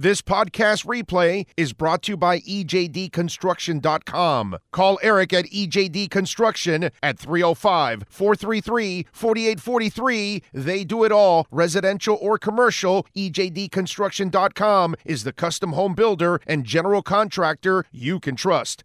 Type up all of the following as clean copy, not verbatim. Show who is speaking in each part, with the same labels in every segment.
Speaker 1: This podcast replay is brought to you by EJDconstruction.com. Call Eric at EJD Construction at 305-433-4843. They do it all, residential or commercial. EJDconstruction.com is the custom home builder and general contractor you can trust.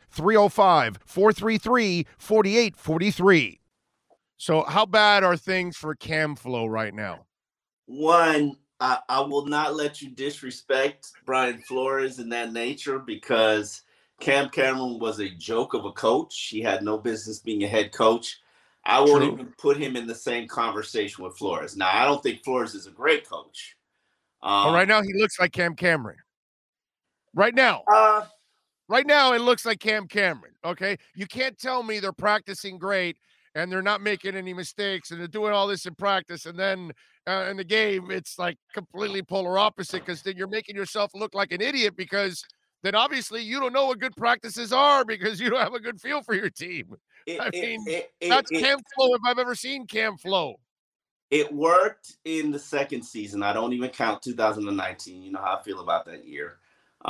Speaker 1: 305-433-4843. So how bad are things for Cam Flo right now?
Speaker 2: One, I will not let you disrespect Brian Flores in that nature, because Cam Cameron was a joke of a coach. He had no business being a head coach. I won't even put him in the same conversation with Flores. Now, I don't think Flores is a great coach.
Speaker 1: Right now, he looks like Cam Cameron. Right now, it looks like Cam Cameron, okay? You can't tell me they're practicing great and they're not making any mistakes and they're doing all this in practice, and then in the game, it's like completely polar opposite, because then you're making yourself look like an idiot, because then obviously you don't know what good practices are because you don't have a good feel for your team. That's Cam Flo if I've ever seen Cam Flo.
Speaker 2: It worked in the second season. I don't even count 2019. You know how I feel about that year.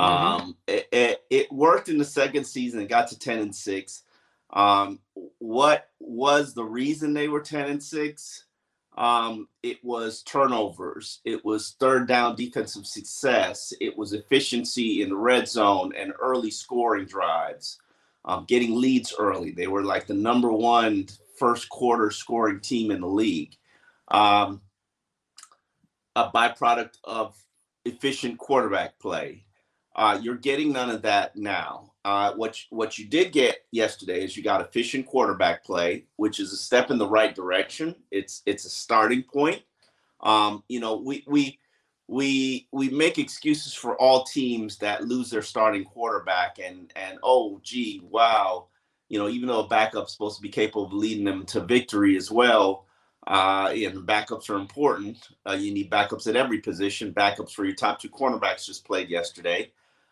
Speaker 2: It worked in the second season. It got to 10-6. What was the reason they were 10-6? It was turnovers. It was third down defensive success. It was efficiency in the red zone and early scoring drives, getting leads early. They were like the number one first quarter scoring team in the league. A byproduct of efficient quarterback play. You're getting none of that now. What you did get yesterday is you got efficient quarterback play, which is a step in the right direction. It's a starting point. We make excuses for all teams that lose their starting quarterback and oh gee, wow, even though a backup's supposed to be capable of leading them to victory as well. And backups are important. You need backups at every position. Backups for your top two cornerbacks just played yesterday.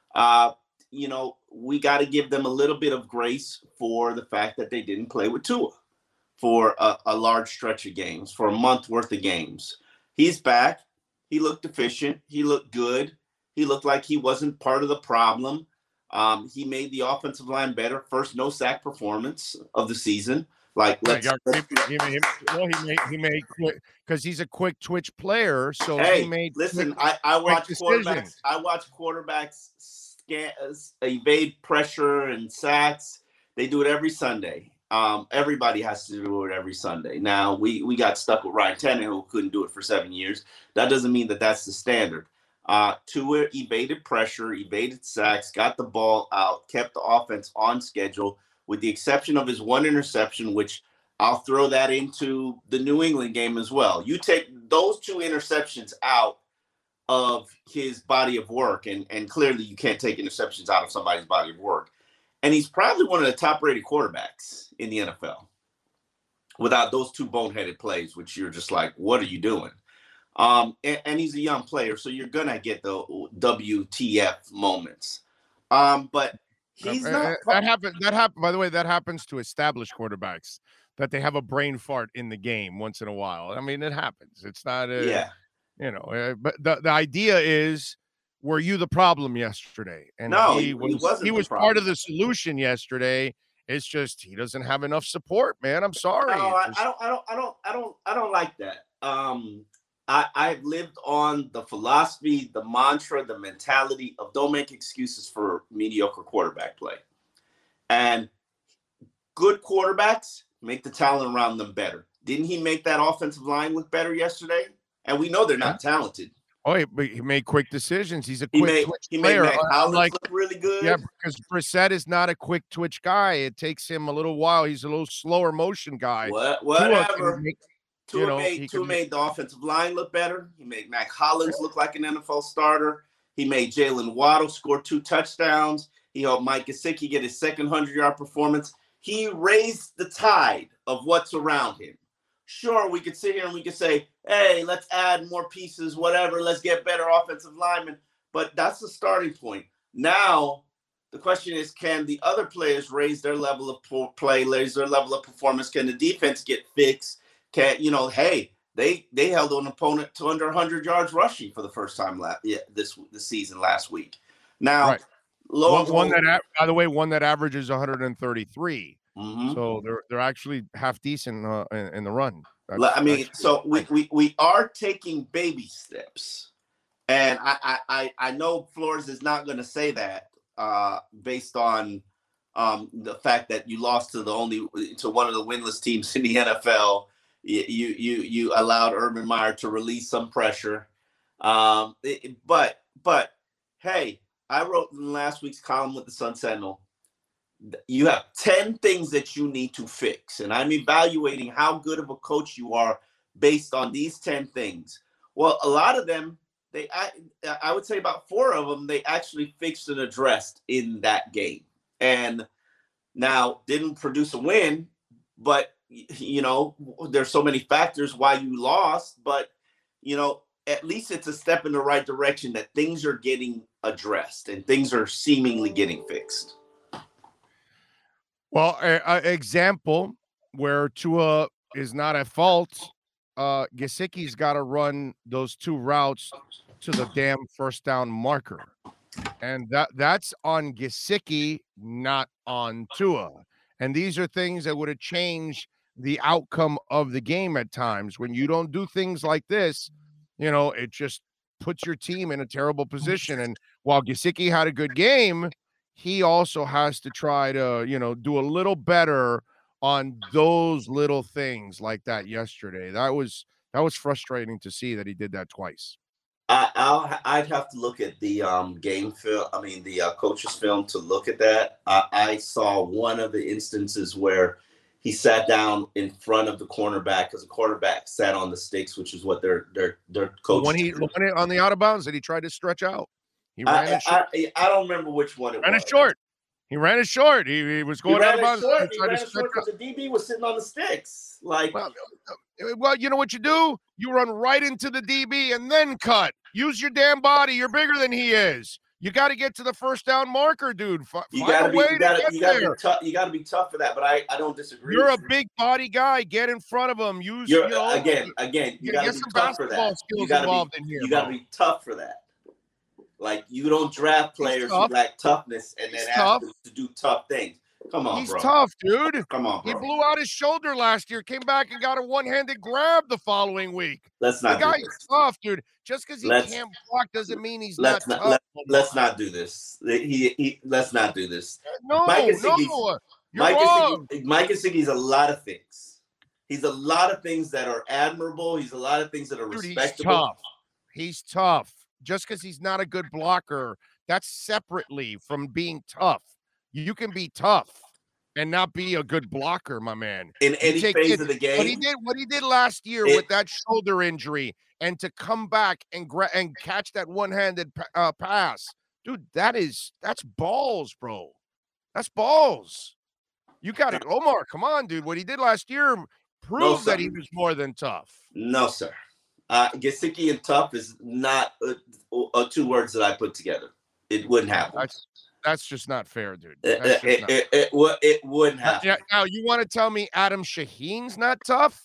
Speaker 2: We got to give them a little bit of grace for the fact that they didn't play with Tua for a large stretch of games, for a month worth of games. He's back. He looked efficient. He looked good. He looked like he wasn't part of the problem. He made the offensive line better. First no sack performance of the season. He
Speaker 1: made quick, because he's a quick twitch player. So
Speaker 2: I watch quarterbacks. I watch quarterbacks evade pressure and sacks. They do it every Sunday. Everybody has to do it every Sunday. Now we got stuck with Ryan Tannehill, who couldn't do it for 7 years. That doesn't mean that that's the standard. Tua evaded pressure, evaded sacks, got the ball out, kept the offense on schedule, with the exception of his one interception, which I'll throw that into the New England game as well. You take those two interceptions out of his body of work, and clearly you can't take interceptions out of somebody's body of work. And he's probably one of the top-rated quarterbacks in the NFL without those two boneheaded plays, which you're just like, what are you doing? And he's a young player, so you're going to get the WTF moments. But he's not.
Speaker 1: That happened. By the way, that happens to established quarterbacks, that they have a brain fart in the game once in a while. I mean, it happens. It's not but the idea is, were you the problem yesterday? And
Speaker 2: no,
Speaker 1: he was part of the solution yesterday. It's just he doesn't have enough support, man. I'm sorry.
Speaker 2: No, I don't like that. I've lived on the philosophy, the mantra, the mentality of don't make excuses for mediocre quarterback play. And good quarterbacks make the talent around them better. Didn't he make that offensive line look better yesterday? And we know they're not talented.
Speaker 1: Oh, he made quick decisions. He's a quick twitch player.
Speaker 2: He made Matt Collins look really good.
Speaker 1: Yeah, because Brissett is not a quick twitch guy. It takes him a little while. He's a little slower motion guy.
Speaker 2: Whatever. Tua made the offensive line look better. He made Matt Collins look like an NFL starter. He made Jalen Waddle score 2 touchdowns. He helped Mike Gesicki get his second 100-yard performance. He raised the tide of what's around him. Sure, we could sit here and we could say, hey, let's add more pieces, whatever. Let's get better offensive linemen. But that's the starting point. Now, the question is, can the other players raise their level of play, raise their level of performance? Can the defense get fixed? Hey, They held an opponent to under 100 yards rushing for the first time this season last week. Now,
Speaker 1: right. By the way, one that averages 133. Mm-hmm. So they're actually half decent in the run.
Speaker 2: So we are taking baby steps, and I know Flores is not going to say that based on the fact that you lost to one of the winless teams in the NFL. You allowed Urban Meyer to release some pressure, but hey, I wrote in last week's column with the Sun Sentinel. You have 10 things that you need to fix, and I'm evaluating how good of a coach you are based on these 10 things. Well, a lot of them, I would say about 4 of them, they actually fixed and addressed in that game, and now didn't produce a win, but there's so many factors why you lost, but at least it's a step in the right direction that things are getting addressed and things are seemingly getting fixed.
Speaker 1: Well, an example where Tua is not at fault, Gesicki's got to run those 2 routes to the damn first down marker. And that's on Gesicki, not on Tua. And these are things that would have changed the outcome of the game at times. When you don't do things like this, it just puts your team in a terrible position. And while Gesicki had a good game, he also has to try to, do a little better on those little things like that yesterday. That was frustrating to see that he did that twice.
Speaker 2: I'd have to look at the game film. I mean, the coach's film to look at that. I saw one of the instances where he sat down in front of the cornerback because the cornerback sat on the sticks, which is what their coach.
Speaker 1: When he on the out of bounds, and he tried to stretch out. He ran it short.
Speaker 2: I don't remember which one it was.
Speaker 1: He ran it short. He was going out of bounds.
Speaker 2: He ran it short because the DB was sitting on the sticks.
Speaker 1: Well, you know what you do? You run right into the DB and then cut. Use your damn body. You're bigger than he is. You got to get to the first down marker, dude.
Speaker 2: You got to be tough for that, but I don't disagree.
Speaker 1: You're a big body guy. Get in front of him.
Speaker 2: Again, you got to be tough for that. You got to be tough for that. Like, you don't draft players who lack toughness and then ask them to do tough things. Come on,
Speaker 1: He's
Speaker 2: bro.
Speaker 1: tough, dude.
Speaker 2: Come on, bro.
Speaker 1: He blew out his shoulder last year, came back and got a one-handed grab the following week.
Speaker 2: Let's not.
Speaker 1: The guy's tough, dude. Just because he can't block doesn't mean he's not tough.
Speaker 2: Let's not do this. Let's not do this.
Speaker 1: No,
Speaker 2: Mike
Speaker 1: Gesicki's
Speaker 2: a lot of things. He's a lot of things that are admirable. He's a lot of things that are respectable.
Speaker 1: He's tough. Just because he's not a good blocker, that's separately from being tough. You can be tough and not be a good blocker, my man.
Speaker 2: In any phase of the game.
Speaker 1: What he did last year with that shoulder injury, and to come back and catch that one-handed pass, dude, that's balls, bro. That's balls. You got it, Omar. Come on, dude. What he did last year proved that he was more than tough.
Speaker 2: No, sir. Gesicki and tough is not 2 words that I put together. It wouldn't happen.
Speaker 1: That's just not fair, dude.
Speaker 2: It wouldn't happen.
Speaker 1: Now, you want to tell me Adam Shaheen's not tough?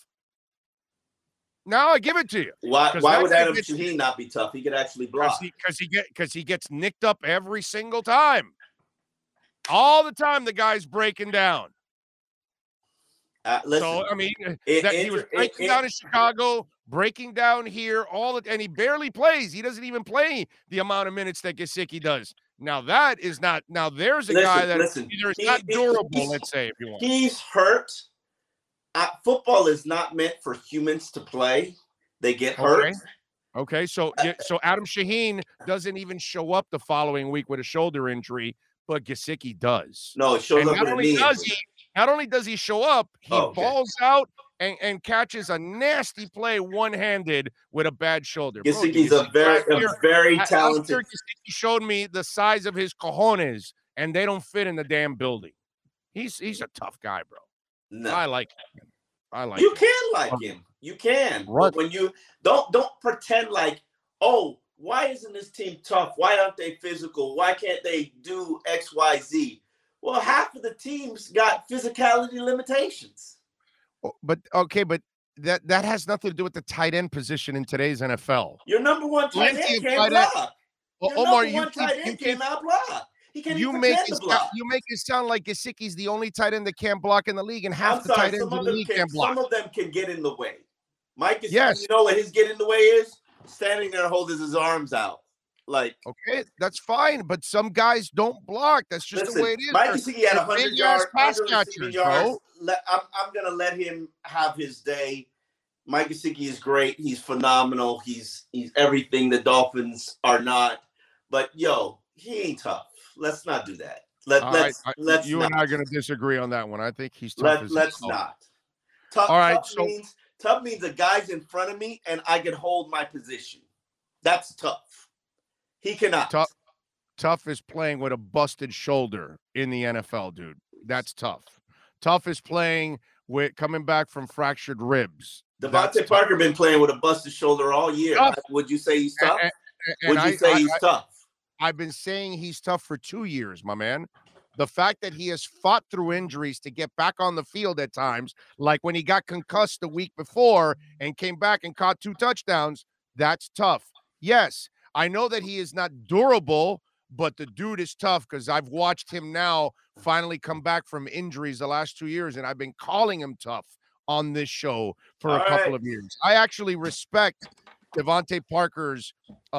Speaker 1: Now I give it to you.
Speaker 2: Why would Adam Shaheen not be tough? He could actually block.
Speaker 1: Because he gets nicked up every single time. All the time the guy's breaking down.
Speaker 2: Listen,
Speaker 1: so, I mean, he was breaking down in Chicago, breaking down here, and he barely plays. He doesn't even play the amount of minutes that Gesicki does. Now, that is not – now, there's a guy that either is not durable, let's say, if you want.
Speaker 2: He's hurt. Football is not meant for humans to play. They get hurt.
Speaker 1: Okay, so Adam Shaheen doesn't even show up the following week with a shoulder injury, but Gesicki does.
Speaker 2: No, it shows up with a knee.
Speaker 1: Not only does he show up, he balls out and catches a nasty play one-handed with a bad shoulder.
Speaker 2: Gesicki's a very talented.
Speaker 1: Gesicki showed me the size of his cojones, and they don't fit in the damn building. He's a tough guy, bro.
Speaker 2: No.
Speaker 1: I like him.
Speaker 2: You can like him. You can. But when you don't pretend like, oh, why isn't this team tough? Why aren't they physical? Why can't they do X, Y, Z? Well, half of the teams got physicality limitations.
Speaker 1: But that has nothing to do with the tight end position in today's NFL.
Speaker 2: Your number one tight end can't block. Your
Speaker 1: Omar,
Speaker 2: number one tight end cannot block. He can't even pretend to block.
Speaker 1: You make it sound like Gesicki's the only tight end that can't block in the league, and half the tight ends in the league can't block.
Speaker 2: Some of them can get in the way. Mike Gesicki, you know what his get in the way is? Standing there holding his arms out. Like,
Speaker 1: okay, that's fine, but some guys don't block. That's just the way it is.
Speaker 2: Mike Gesicki had 100 yards, 100 receiving yards. I'm going to let him have his day. Mike Gesicki is great. He's phenomenal. He's everything the Dolphins are not. But, he ain't tough. Let's not do that. Let's
Speaker 1: you and I are going to disagree on that one. I think he's tough.
Speaker 2: Let's not. Tough means the guy's in front of me and I can hold my position. That's tough. He cannot.
Speaker 1: Tough is playing with a busted shoulder in the NFL, dude. That's tough. Tough is playing with coming back from fractured ribs.
Speaker 2: Devontae Parker been playing with a busted shoulder all year. Tough. Would you say he's tough? Would you say he's tough?
Speaker 1: I've been saying he's tough for 2 years, my man. The fact that he has fought through injuries to get back on the field at times, like when he got concussed the week before and came back and caught 2 touchdowns, that's tough. Yes, I know that he is not durable, but the dude is tough because I've watched him now finally come back from injuries the last 2 years, and I've been calling him tough on this show for a couple of years. I actually respect Devontae Parker's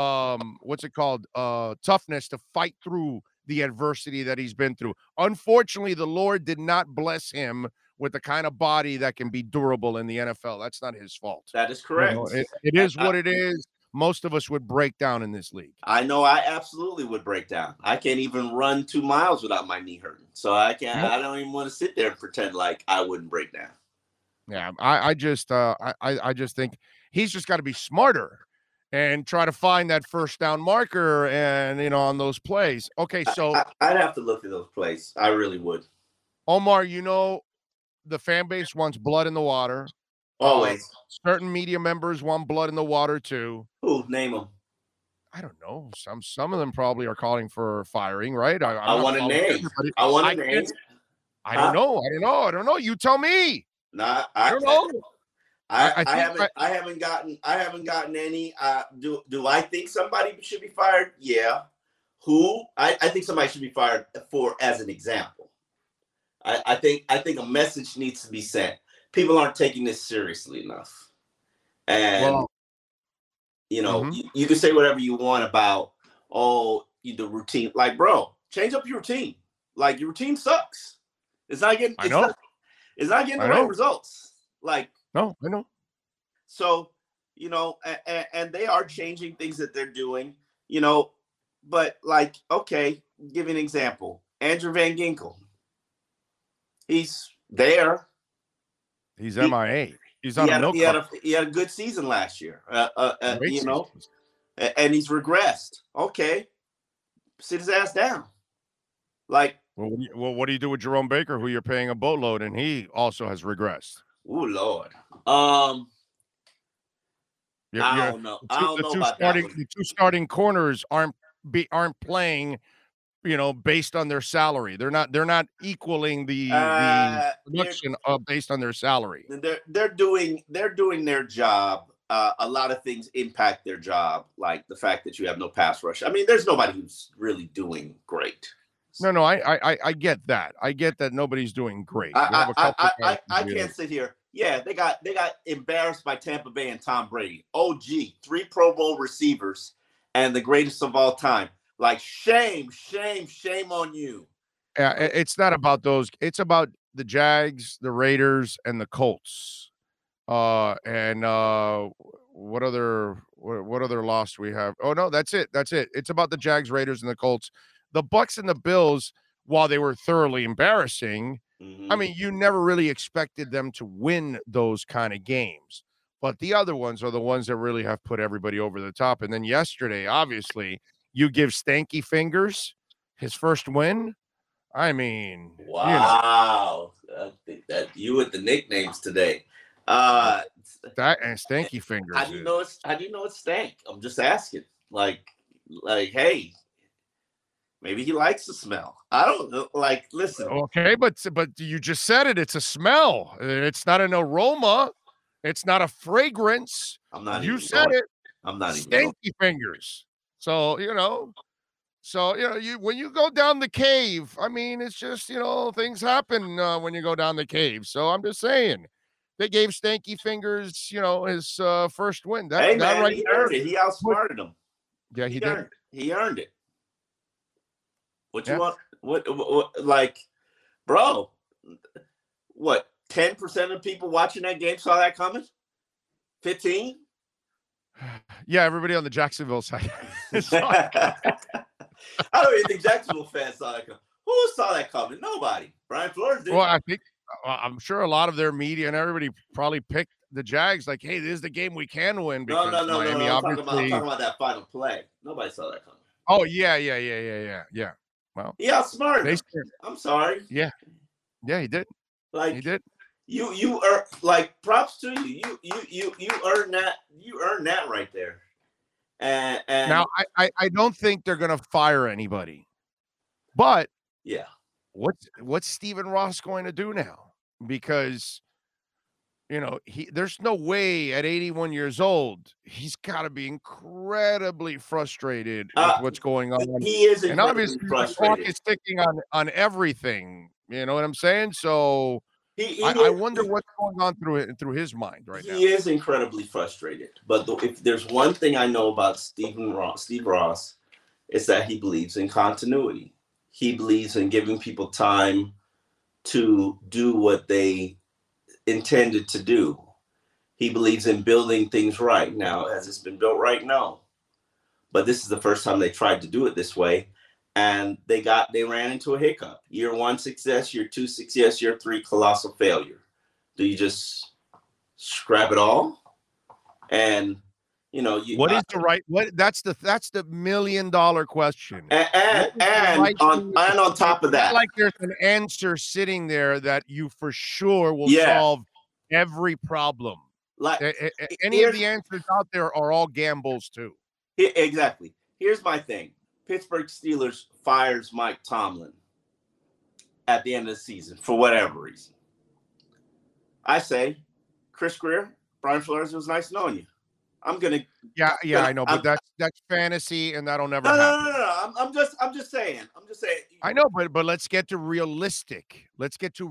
Speaker 1: toughness to fight through the adversity that he's been through. Unfortunately, the Lord did not bless him with the kind of body that can be durable in the NFL. That's not his fault.
Speaker 2: That is correct.
Speaker 1: It is what it is. Most of us would break down in this league.
Speaker 2: I know I absolutely would break down. I can't even run 2 miles without my knee hurting. So I don't even want to sit there and pretend like I wouldn't break down.
Speaker 1: Yeah, I just think he's just got to be smarter and try to find that first down marker and on those plays. Okay, so
Speaker 2: I'd have to look at those plays. I really would.
Speaker 1: Omar, the fan base wants blood in the water.
Speaker 2: Always.
Speaker 1: Certain media members want blood in the water too.
Speaker 2: Who? Name them.
Speaker 1: I don't know. Some of them probably are calling for firing, right?
Speaker 2: I want a name. I want a name.
Speaker 1: I don't know. You tell me.
Speaker 2: Nah, I don't know. I haven't gotten any. Do I think somebody should be fired? Yeah. Who? I think somebody should be fired for as an example. I think a message needs to be sent. People aren't taking this seriously enough. And you can say whatever you want about the routine. Like, bro, change up your routine. Like, your routine sucks. It's not getting it's not getting the right results. Like,
Speaker 1: no, I know.
Speaker 2: So, and they are changing things that they're doing, but like, okay, give you an example. Andrew Van Ginkel. He's there.
Speaker 1: He's MIA. He's on a milk carton.
Speaker 2: He had a good season last year, and he's regressed. Okay. Sit his ass down. Like,
Speaker 1: well, what do you do with Jerome Baker, who you're paying a boatload, and he also has regressed?
Speaker 2: Oh, Lord. I don't know.
Speaker 1: The 2 starting corners aren't playing, based on their salary. They're not equaling the production based on their salary.
Speaker 2: They're doing their job. A lot of things impact their job, like the fact that you have no pass rush. I mean, there's nobody who's really doing great.
Speaker 1: No, I get that. I get that nobody's doing great.
Speaker 2: I can't sit here. Yeah, they got embarrassed by Tampa Bay and Tom Brady. Oh, gee, 3 Pro Bowl receivers and the greatest of all time. Like, shame on you.
Speaker 1: Yeah, it's not about those. It's about the Jags, the Raiders, and the Colts. And what other loss we have? Oh no, that's it. It's about the Jags, Raiders, and the Colts. The Bucks and the Bills, while they were thoroughly embarrassing, I mean, you never really expected them to win those kind of games. But the other ones are the ones that really have put everybody over the top. And then yesterday, obviously, you give Stanky Fingers his first win. I mean,
Speaker 2: wow. I think that you with the nicknames today.
Speaker 1: That and Stanky Fingers.
Speaker 2: How do you know it's Stank? I'm just asking. Like, hey, maybe he likes the smell. I don't know. Like, listen.
Speaker 1: Okay, but you just said it. It's a smell. It's not an aroma. It's not a fragrance.
Speaker 2: I'm not.
Speaker 1: You said it.
Speaker 2: I'm not
Speaker 1: Stinky fingers. So when you go down the cave, I mean, it's just things happen when you go down the cave. So I'm just saying, they gave Stanky Fingers his first win.
Speaker 2: Hey man, right, he earned it. He outsmarted him.
Speaker 1: Yeah, he did.
Speaker 2: He earned it. What you want? What like, bro? What? 10% of people watching that game saw that coming? 15?
Speaker 1: Yeah, everybody on the Jacksonville side.
Speaker 2: I don't even think Jacksonville fans saw that coming. Who saw that coming? Nobody. Brian Flores did.
Speaker 1: Well, I'm sure a lot of their media and everybody probably picked the Jags. Like, hey, this is the game we can win.
Speaker 2: No. I'm talking about that final play. Nobody saw that coming.
Speaker 1: Oh yeah. Well,
Speaker 2: he outsmarted him. I'm sorry.
Speaker 1: Yeah, he did.
Speaker 2: Like,
Speaker 1: he did.
Speaker 2: You are like, props to you. You earned that. You earned that right there. And
Speaker 1: now I don't think they're gonna fire anybody, but
Speaker 2: yeah,
Speaker 1: what's Stephen Ross going to do now? Because there's no way at 81 years old he's got to be incredibly frustrated with what's going on.
Speaker 2: He is,
Speaker 1: and obviously the clock is ticking on everything. You know what I'm saying? So I wonder what's going on through his mind right now.
Speaker 2: He is incredibly frustrated. But if there's one thing I know about Steve Ross, is that he believes in continuity. He believes in giving people time to do what they intended to do. He believes in building things right. Now, has this been built right? No. But this is the first time they tried to do it this way. And they ran into a hiccup. Year 1, success. Year 2, success. Year 3, colossal failure. Do you just scrap it all? And
Speaker 1: that's the $1 million question.
Speaker 2: And on top of that,
Speaker 1: like there's an answer sitting there that you for sure will solve every problem.
Speaker 2: Like
Speaker 1: any of the answers out there are all gambles too.
Speaker 2: Exactly. Here's my thing. Pittsburgh Steelers fires Mike Tomlin at the end of the season for whatever reason. I say, Chris Greer, Brian Flores, it was nice knowing you. I'm gonna.
Speaker 1: Yeah, I know, but that's fantasy, and that'll never happen.
Speaker 2: No. I'm just saying.
Speaker 1: I know, but let's get to realistic. There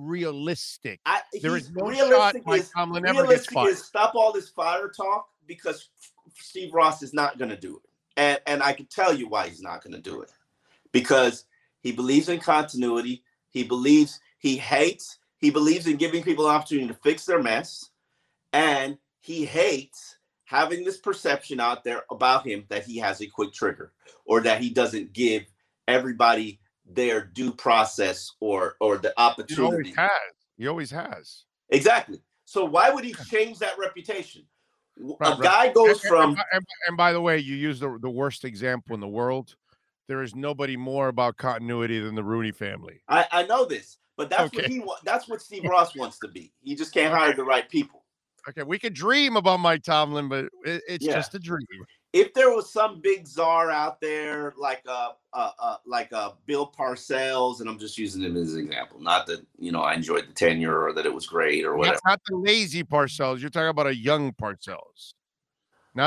Speaker 1: is no shot Mike Tomlin ever gets fired.
Speaker 2: Stop all this fire talk, because Steve Ross is not going to do it, and I can tell you why he's not going to do it, because he believes in continuity. He believes in giving people an opportunity to fix their mess, and he hates having this perception out there about him that he has a quick trigger, or that he doesn't give everybody their due process or the opportunity.
Speaker 1: He always has.
Speaker 2: Exactly. So why would he change that reputation? A guy goes from...
Speaker 1: And by the way, you use the worst example in the world. There is nobody more about continuity than the Rooney family.
Speaker 2: I know this, but that's what Steve Ross wants to be. He just can't hire the right people.
Speaker 1: Okay, we could dream about Mike Tomlin, but it's just a dream.
Speaker 2: If there was some big czar out there like a Bill Parcells, and I'm just using him as an example, not that I enjoyed the tenure or that it was great or whatever.
Speaker 1: Not the lazy Parcells. You're talking about a young Parcells, not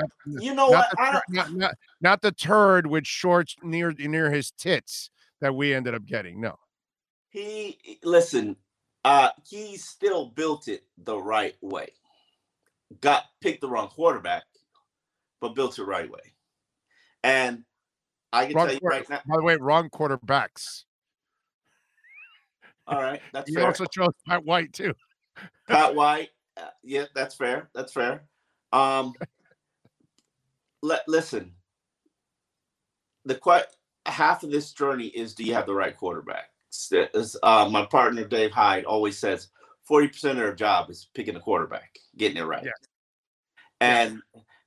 Speaker 1: the turd with shorts near his tits that we ended up getting. No,
Speaker 2: he still built it the right way. Picked the wrong quarterback, but built it right way. And I can tell you right now.
Speaker 1: By the way, wrong quarterbacks.
Speaker 2: All right, that's
Speaker 1: fair.
Speaker 2: You
Speaker 1: also chose Pat White too.
Speaker 2: Pat White, yeah, that's fair. Listen, half of this journey is, do you have the right quarterback? My partner Dave Hyde always says 40% of their job is picking a quarterback, getting it right. Yeah. And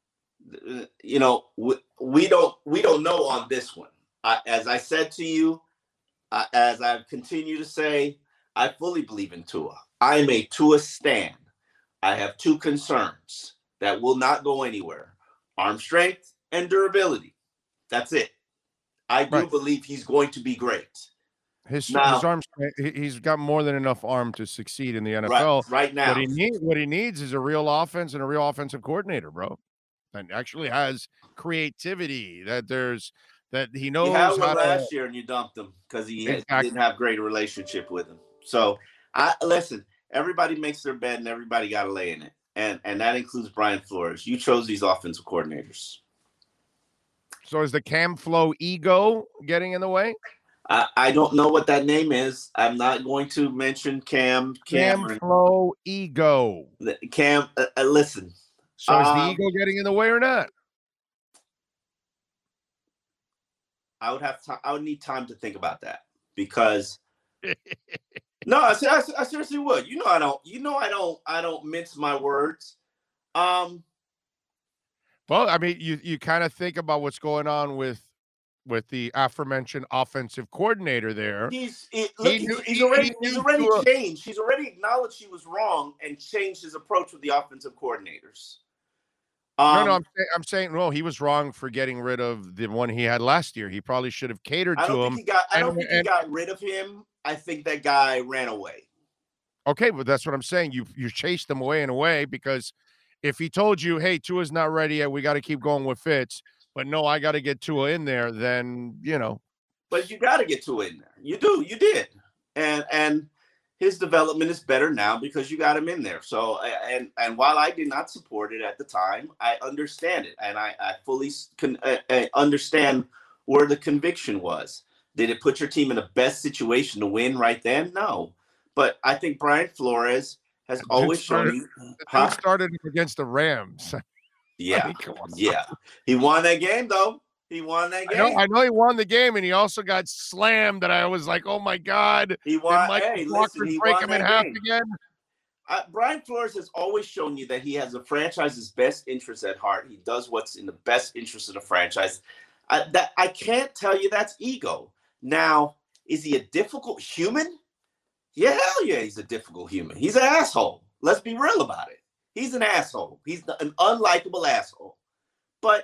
Speaker 2: we don't know on this one. As I said to you, as I've continued to say, I fully believe in Tua. I am a Tua stan. I have two concerns that will not go anywhere: arm strength and durability. That's it. I do believe he's going to be great.
Speaker 1: His arms, he's got more than enough arm to succeed in the NFL.
Speaker 2: Right now.
Speaker 1: What he needs is a real offense and a real offensive coordinator, bro. And actually has creativity that he knows.
Speaker 2: You had one last year and you dumped him because he didn't have great relationship with him. So listen, everybody makes their bed and everybody got to lay in it. And that includes Brian Flores. You chose these offensive coordinators.
Speaker 1: So is the Cam Flow ego getting in the way?
Speaker 2: I don't know what that name is. I'm not going to mention Cam
Speaker 1: Flow ego.
Speaker 2: Listen.
Speaker 1: So is the ego getting in the way or not?
Speaker 2: I would need time to think about that because no, I seriously would. I don't mince my words.
Speaker 1: Well, I mean, you kind of think about what's going on with the aforementioned offensive coordinator there.
Speaker 2: He's already changed. He's already acknowledged he was wrong and changed his approach with the offensive coordinators.
Speaker 1: No, I'm saying, well, he was wrong for getting rid of the one he had last year. He probably should have catered to him.
Speaker 2: I don't think he got rid of him. I think that guy ran away.
Speaker 1: Okay, but that's what I'm saying. You chased him away in a way because if he told you, hey, Tua's not ready yet, we got to keep going with Fitz, but no, I got to get Tua in there, then,
Speaker 2: But you got to get Tua in there. You did. And his development is better now because you got him in there. So, and while I did not support it at the time, I understand it. And I fully understand where the conviction was. Did it put your team in the best situation to win right then? No. But I think Brian Flores has always shown you.
Speaker 1: He started against the Rams.
Speaker 2: Yeah. I mean, yeah. He won that game, though. He won that game.
Speaker 1: I know he won the game, and he also got slammed. And I was like, "Oh my God!"
Speaker 2: He won.
Speaker 1: He break him in half again.
Speaker 2: Brian Flores has always shown you that he has the franchise's best interest at heart. He does what's in the best interest of the franchise. I can't tell you that's ego. Now, is he a difficult human? Yeah, hell yeah, he's a difficult human. He's an asshole. Let's be real about it. He's an asshole. He's an unlikable asshole. But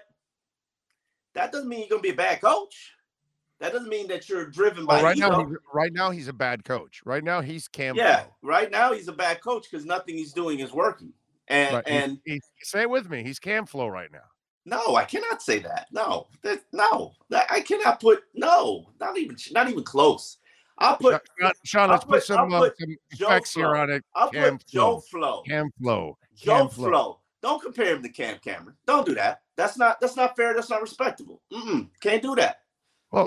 Speaker 2: that doesn't mean you're going to be a bad coach. That doesn't mean that you're driven by ego.
Speaker 1: Right now, he's a bad coach. Right now, he's Cam.
Speaker 2: Yeah, right now he's a bad coach because nothing he's doing is working. And
Speaker 1: say it with me. He's Cam Flow right now.
Speaker 2: No, I cannot say that. No, I cannot put not even close. I'll put
Speaker 1: Sean. Let's put some effects here on it.
Speaker 2: I'll put Joe Flow.
Speaker 1: Cam Flow.
Speaker 2: Joe Flow. Don't compare him to Cam Cameron. Don't do that. That's not fair. That's not respectable. Can't do that.
Speaker 1: Well,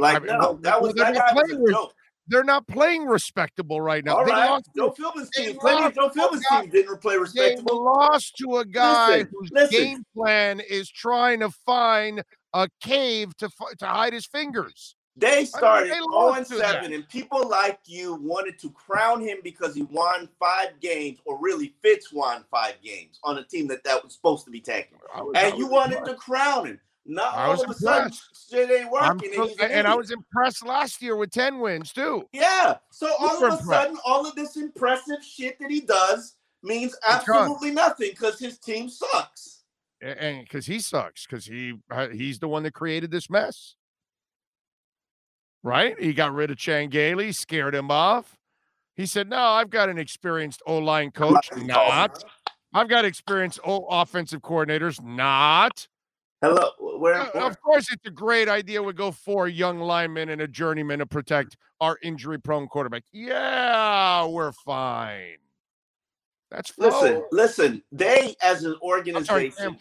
Speaker 1: they're not playing respectable right now.
Speaker 2: All right. Joe Philbin's team. Joe Philbin's team didn't play respectable.
Speaker 1: They lost to a guy whose game plan is trying to find a cave to hide his fingers.
Speaker 2: They started 0-7, and people like you wanted to crown him because he won 5 games, or really Fitz won 5 games on a team that was supposed to be tanking. And you wanted to crown him. Now all of a sudden, shit ain't working.
Speaker 1: And I was impressed last year with 10 wins, too.
Speaker 2: Yeah. So all of a sudden, all of this impressive shit that he does means absolutely nothing because his team sucks.
Speaker 1: And because he sucks, because he's the one that created this mess. Right? He got rid of Changeli, scared him off. He said, no, I've got an experienced O-line coach. Not. I've got experienced offensive coordinators. Not.
Speaker 2: Hello. Where?
Speaker 1: Of course, it's a great idea. We go 4 young linemen and a journeyman to protect our injury-prone quarterback. Yeah, we're fine. That's Flo.
Speaker 2: Listen. They, as an organization,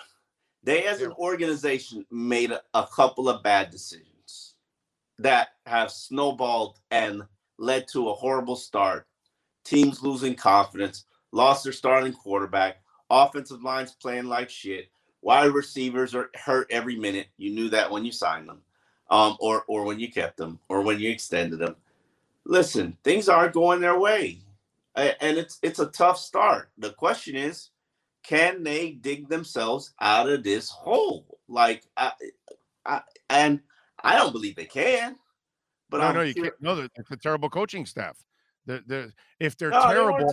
Speaker 2: made a couple of bad decisions that have snowballed and led to a horrible start. Teams losing confidence, lost their starting quarterback, offensive lines playing like shit, wide receivers are hurt every minute. You knew that when you signed them, or when you kept them, or when you extended them. Listen, things aren't going their way, and it's a tough start. The question is, can they dig themselves out of this hole? I don't believe they can. But
Speaker 1: you can't. No, it's a terrible coaching staff. If they're terrible,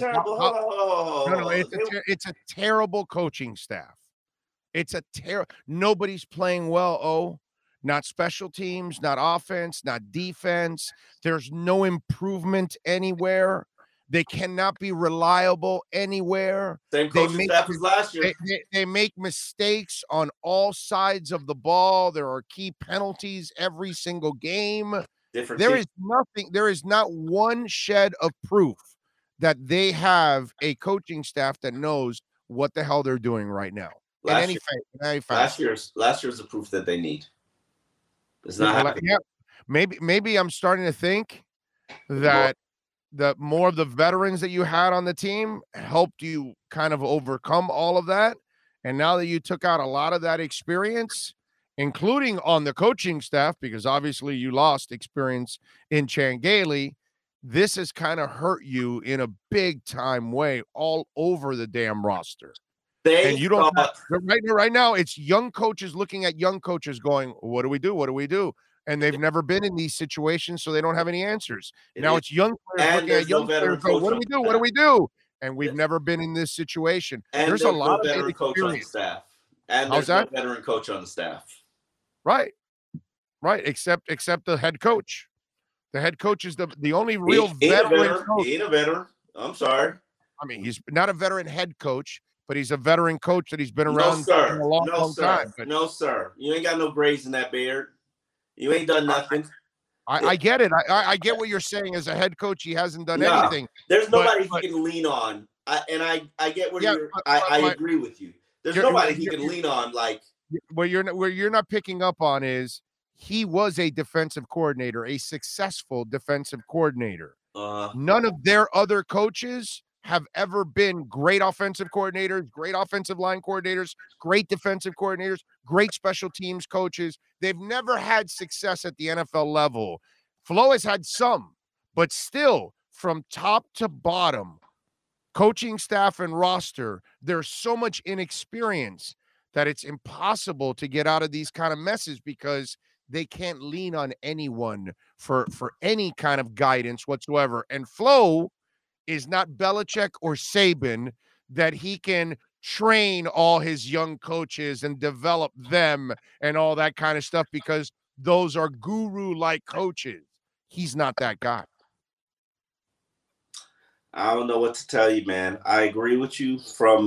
Speaker 1: it's a terrible coaching staff. It's a nobody's playing well. not special teams, not offense, not defense. There's no improvement anywhere. They cannot be reliable anywhere.
Speaker 2: Same coaching staff as last year.
Speaker 1: They make mistakes on all sides of the ball. There are key penalties every single game. There is not one shed of proof that they have a coaching staff that knows what the hell they're doing right now.
Speaker 2: Last year's the proof that they need. It's not happening.
Speaker 1: Yeah, maybe I'm starting to think that the more of the veterans that you had on the team helped you kind of overcome all of that. And now that you took out a lot of that experience, including on the coaching staff, because obviously you lost experience in Chan Gailey, this has kind of hurt you in a big time way all over the damn roster. And you don't right now it's young coaches looking at young coaches going, what do we do? What do we do? And they've never been in these situations, so they don't have any answers. Now it's young players looking at young players going, what do we do? What do we do? And we've never been in this situation.
Speaker 2: And there's a lot of veteran coach on the staff. And there's no veteran coach on the staff.
Speaker 1: Right. Except the head coach. The head coach is the only real veteran coach.
Speaker 2: He ain't a veteran. I'm sorry.
Speaker 1: I mean, he's not a veteran head coach, but he's a veteran coach that he's been around for a long time.
Speaker 2: No, sir. You ain't got no braids in that beard. You ain't done nothing.
Speaker 1: I get it. I get what you're saying. As a head coach, he hasn't done anything.
Speaker 2: There's nobody he can lean on. I get what I agree with you. There's nobody he can lean on. Like
Speaker 1: where you're not picking up on is he was a defensive coordinator, a successful defensive coordinator. None of their other coaches have ever been great offensive coordinators, great offensive line coordinators, great defensive coordinators, great special teams coaches. They've never had success at the NFL level. Flo has had some, but still from top to bottom, coaching staff and roster, there's so much inexperience that it's impossible to get out of these kind of messes because they can't lean on anyone for any kind of guidance whatsoever. And Flo is not Belichick or Saban that he can train all his young coaches and develop them and all that kind of stuff because those are guru-like coaches. He's not that guy.
Speaker 2: I don't know what to tell you, man. I agree with you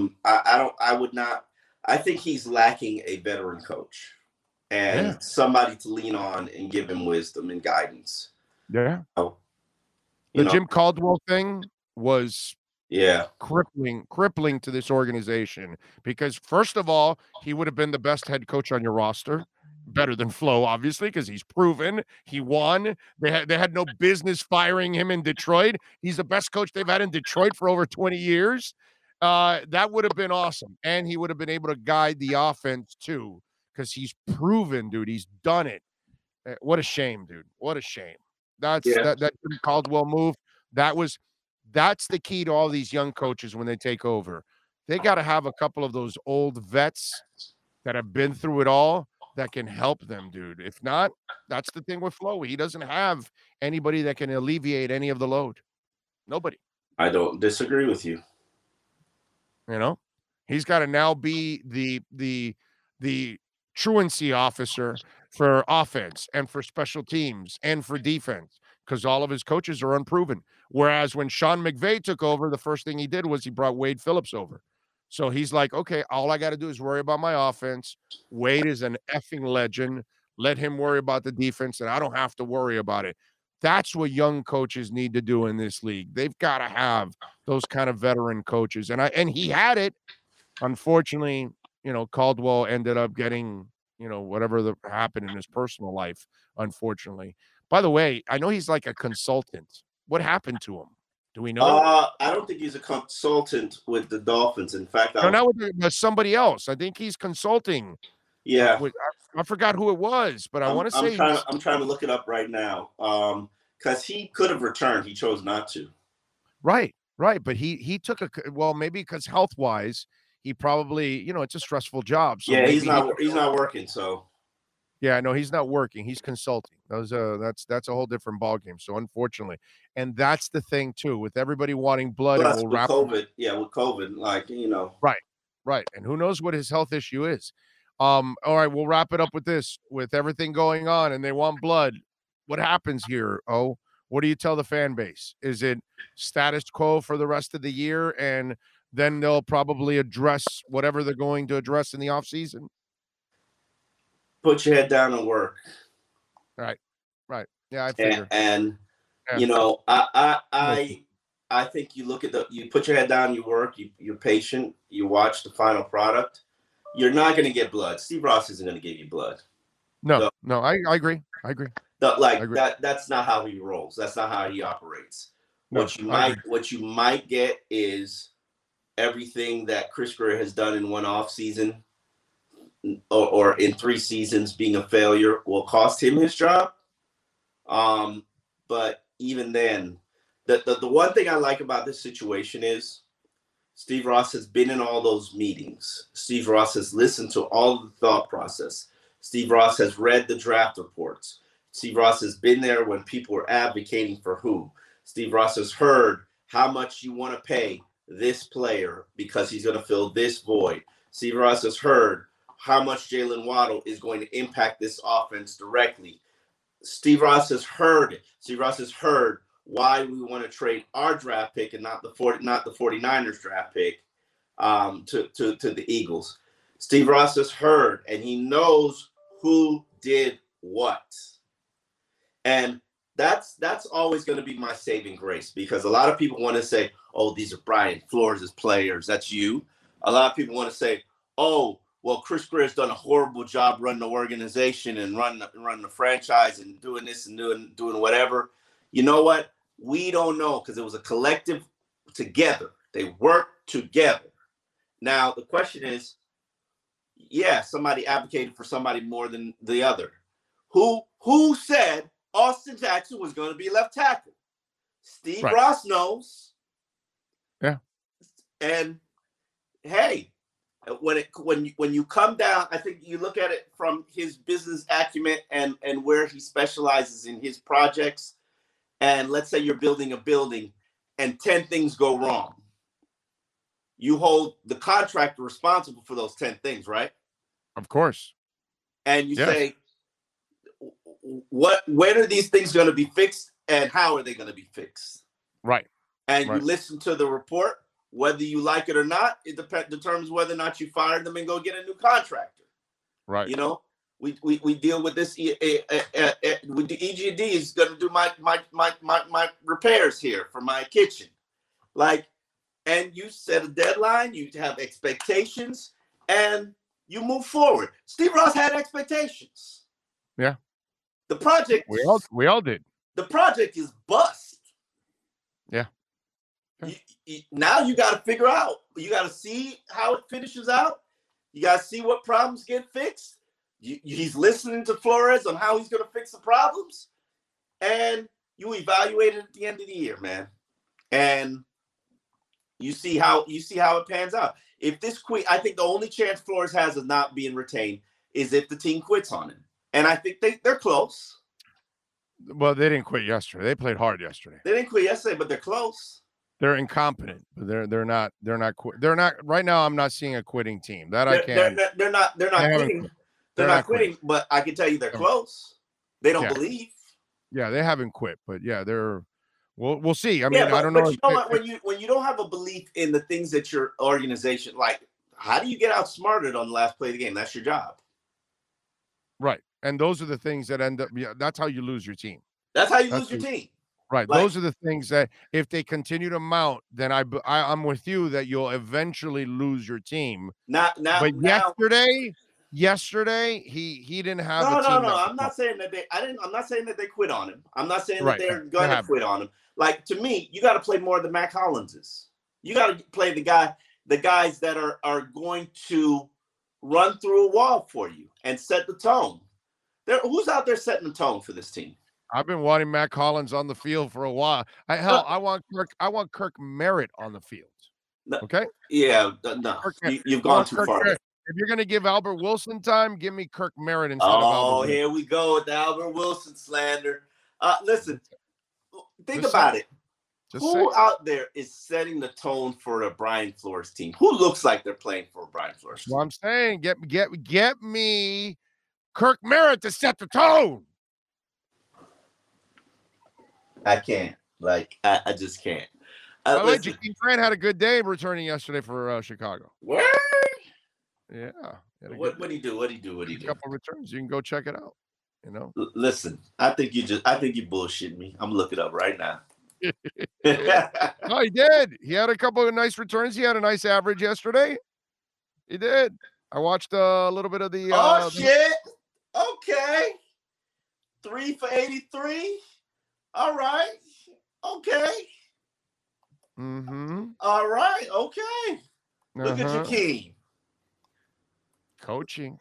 Speaker 2: I think he's lacking a veteran coach and somebody to lean on and give him wisdom and guidance.
Speaker 1: Yeah. The Jim Caldwell thing was crippling to this organization because first of all, he would have been the best head coach on your roster, better than Flo, obviously, because he's proven he won. They had no business firing him in Detroit. He's the best coach they've had in Detroit for over 20 years. That would have been awesome. And he would have been able to guide the offense too, because he's proven, dude, he's done it. What a shame, dude. What a shame. That Jim Caldwell move. That's the key to all these young coaches when they take over. They got to have a couple of those old vets that have been through it all that can help them, dude. If not, that's the thing with Flo. He doesn't have anybody that can alleviate any of the load. Nobody.
Speaker 2: I don't disagree with you.
Speaker 1: You know, he's got to now be the truancy officer for offense and for special teams and for defense because all of his coaches are unproven. Whereas when Sean McVay took over, the first thing he did was he brought Wade Phillips over. So he's like, okay, all I got to do is worry about my offense. Wade is an effing legend. Let him worry about the defense, and I don't have to worry about it. That's what young coaches need to do in this league. They've got to have those kind of veteran coaches. And he had it. Unfortunately, Caldwell ended up getting, whatever happened in his personal life, unfortunately. By the way, I know he's like a consultant. What happened to him? Do we know?
Speaker 2: I don't think he's a consultant with the Dolphins. In fact,
Speaker 1: not with somebody else. I think he's consulting.
Speaker 2: Yeah.
Speaker 1: I forgot who it was, but I want to say
Speaker 2: I'm trying to look it up right now. Because he could have returned. He chose not to.
Speaker 1: Right. But he took maybe because health-wise, he probably, it's a stressful job. So
Speaker 2: he's not working, so.
Speaker 1: Yeah, no, he's not working. He's consulting. That's a whole different ballgame. So unfortunately, and that's the thing too, with everybody wanting blood.
Speaker 2: Plus, with COVID, like.
Speaker 1: Right. And who knows what his health issue is? All right, we'll wrap it up with this. With everything going on and they want blood, what happens here? Oh, what do you tell the fan base? Is it status quo for the rest of the year, and then they'll probably address whatever they're going to address in the offseason?
Speaker 2: Put your head down and work.
Speaker 1: Right. Yeah, I figure.
Speaker 2: And yeah. You know, I think you look at you put your head down, you work, you're patient, you watch the final product. You're not going to get blood. Steve Ross isn't going to give you blood.
Speaker 1: No, I agree.
Speaker 2: That's not how he rolls. That's not how he operates.
Speaker 1: No,
Speaker 2: what you might get is everything that Chris Grier has done in one off season or in 3 seasons being a failure will cost him his job. But even then, the one thing I like about this situation is Steve Ross has been in all those meetings. Steve Ross has listened to all of the thought process. Steve Ross has read the draft reports. Steve Ross has been there when people were advocating for who. Steve Ross has heard how much you want to pay this player because he's going to fill this void. Steve Ross has heard how much Jalen Waddle is going to impact this offense directly. Steve Ross has heard it. Steve Ross has heard why we want to trade our draft pick and not the 49ers draft pick to the Eagles. Steve Ross has heard, and he knows who did what. And that's always going to be my saving grace, because a lot of people want to say, oh, these are Brian Flores' players. That's you. A lot of people want to say, oh, well, Chris Grier's done a horrible job running the organization and run the franchise and doing this and doing whatever. You know what? We don't know, because it was a collective together. They worked together. Now, the question is, yeah, somebody advocated for somebody more than the other. Who said Austin Jackson was going to be left tackle? Steve Ross knows.
Speaker 1: Yeah.
Speaker 2: And hey, when you come down, I think you look at it from his business acumen and where he specializes in his projects. And let's say you're building a building and 10 things go wrong. You hold the contractor responsible for those 10 things, right?
Speaker 1: Of course.
Speaker 2: And you say, when are these things going to be fixed and how are they going to be fixed?
Speaker 1: Right.
Speaker 2: And you listen to the report, whether you like it or not, it determines whether or not you fire them and go get a new contractor.
Speaker 1: Right.
Speaker 2: You know, we deal with this. With the EGD is going to do my repairs here for my kitchen. And you set a deadline, you have expectations, and you move forward. Steve Ross had expectations.
Speaker 1: Yeah.
Speaker 2: The project.
Speaker 1: We all did.
Speaker 2: The project is bust.
Speaker 1: Yeah.
Speaker 2: Now you got to figure out. You got to see how it finishes out. You got to see what problems get fixed. He's listening to Flores on how he's going to fix the problems, and you evaluate it at the end of the year, man. And you see how it pans out. If this quit, I think the only chance Flores has of not being retained is if the team quits on him. And I think they're close.
Speaker 1: Well, they didn't quit yesterday. They played hard yesterday.
Speaker 2: They didn't quit yesterday, but they're close.
Speaker 1: They're incompetent. But they're not right now. I'm not seeing a quitting team. They're not
Speaker 2: quitting. They're not quitting, but I can tell you they're close. They don't believe.
Speaker 1: Yeah, they haven't quit, but yeah, they're. We'll see. I mean, I don't know.
Speaker 2: But you know what? When you don't have a belief in the things that your organization, like, how do you get outsmarted on the last play of the game? That's your job.
Speaker 1: Right. And those are the things that end up. Yeah, that's how you lose your team.
Speaker 2: That's how you lose your team.
Speaker 1: Right. Those are the things that if they continue to mount, then I'm with you that you'll eventually lose your team. Yesterday he didn't have a team.
Speaker 2: No. I'm not saying that they quit on him. I'm not saying that they're going to quit on him. Like, to me, you got to play more than Matt Collinses. You got to play the guys that are going to run through a wall for you and set the tone. Who's out there setting the tone for this team?
Speaker 1: I've been wanting Matt Collins on the field for a while. I want Kirk Merritt on the field. Okay?
Speaker 2: Yeah, no. You've gone too far.
Speaker 1: If you're going to give Albert Wilson time, give me Kirk Merritt instead of Albert.
Speaker 2: Here we go with the Albert Wilson slander. Listen, think about it. Who out there is setting the tone for a Brian Flores team? Who looks like they're playing for a Brian Flores team?
Speaker 1: Well, I'm saying get me Kirk Merritt to set the tone.
Speaker 2: I can't. I just can't.
Speaker 1: By the way, Jakeem Grant had a good day returning yesterday for Chicago.
Speaker 2: Where?
Speaker 1: Yeah.
Speaker 2: What did he do?
Speaker 1: A couple returns. You can go check it out. You know.
Speaker 2: Listen, I think you bullshitting me. I'm looking it up right now.
Speaker 1: No, he did. He had a couple of nice returns. He had a nice average yesterday. He did. I watched a little bit of the.
Speaker 2: Shit. Okay. 3 for 83. All right. Okay.
Speaker 1: Mm-hmm.
Speaker 2: All right. Okay. Look at your team.
Speaker 1: Coaching.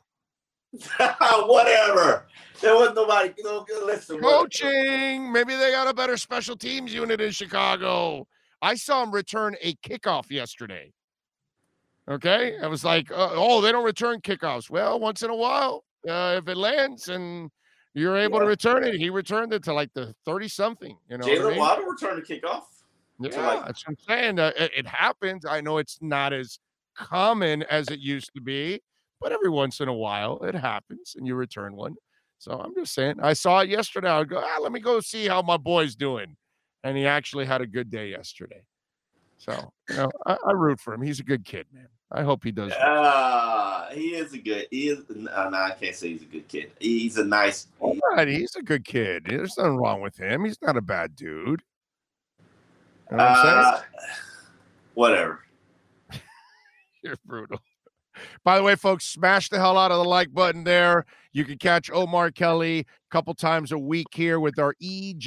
Speaker 2: Whatever. There was nobody. Listen.
Speaker 1: Coaching. Maybe they got a better special teams unit in Chicago. I saw him return a kickoff yesterday. Okay. I was like, they don't return kickoffs. Well, once in a while, if it lands and you're able to return it, he returned it to like the 30-something. You know,
Speaker 2: Jalen Waddle returned a kickoff.
Speaker 1: Yeah, that's what I'm saying. It happens. I know it's not as common as it used to be, but every once in a while it happens and you return one. So I'm just saying, I saw it yesterday. I would go, let me go see how my boy's doing. And he actually had a good day yesterday. So, I root for him. He's a good kid, man. I hope he does.
Speaker 2: He is no, I can't say he's a good kid. He's a nice.
Speaker 1: Right, he's a good kid. There's nothing wrong with him. He's not a bad dude. You know what I'm saying?
Speaker 2: Whatever.
Speaker 1: You're brutal. By the way, folks, smash the hell out of the like button there. You can catch Omar Kelly a couple times a week here with our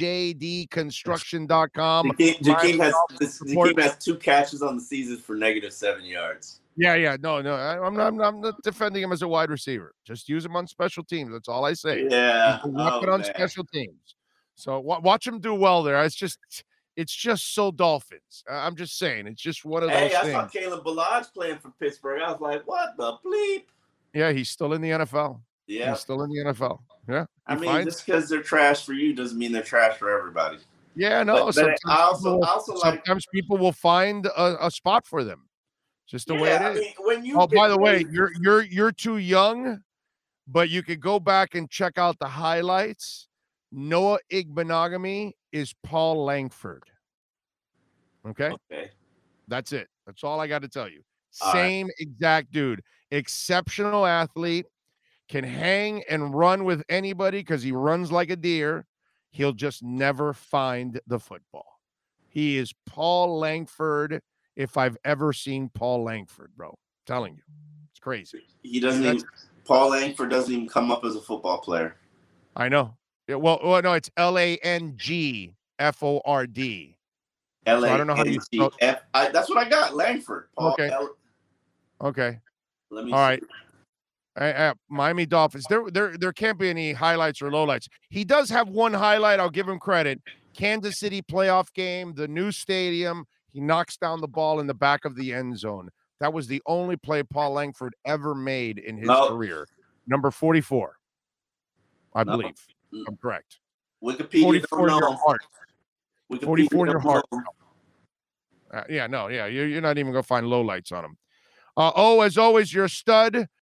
Speaker 1: EJDconstruction.com.
Speaker 2: Jakeem has 2 catches on the season for -7 yards.
Speaker 1: Yeah. No. I'm not defending him as a wide receiver. Just use him on special teams. That's all I say.
Speaker 2: Yeah.
Speaker 1: On special teams. So watch him do well there. It's just so Dolphins. I'm just saying. It's just one of those things.
Speaker 2: I saw Caleb Ballage playing for Pittsburgh. I was like, what the bleep?
Speaker 1: Yeah, he's still in the NFL.
Speaker 2: Yeah.
Speaker 1: He's still in the NFL. Yeah.
Speaker 2: I mean, just because they're trash for you doesn't mean they're trash for everybody.
Speaker 1: Yeah, no.
Speaker 2: But sometimes
Speaker 1: people will find a spot for them. Just the way it is.
Speaker 2: I mean,
Speaker 1: by the way, you're too young, but you could go back and check out the highlights. Noah Igbenogany is Paul Langford. Okay. That's it. That's all I got to tell you. Same exact dude. Exceptional athlete. Can hang and run with anybody because he runs like a deer. He'll just never find the football. He is Paul Langford if I've ever seen Paul Langford, bro. I'm telling you. It's crazy.
Speaker 2: Paul Langford doesn't even come up as a football player.
Speaker 1: I know. Yeah, well, no, it's Langford. So I don't know how you spell
Speaker 2: it. That's what I got. Langford. Paul
Speaker 1: Okay.
Speaker 2: Let me
Speaker 1: All right. Miami Dolphins. There can't be any highlights or lowlights. He does have one highlight. I'll give him credit. Kansas City playoff game, the new stadium. He knocks down the ball in the back of the end zone. That was the only play Paul Langford ever made in his career. Number 44, I believe. I'm correct.
Speaker 2: Wikipedia
Speaker 1: 44 in your heart. 44 in your heart.
Speaker 2: You're
Speaker 1: You're not even going to find lowlights on him. As always, you're a stud.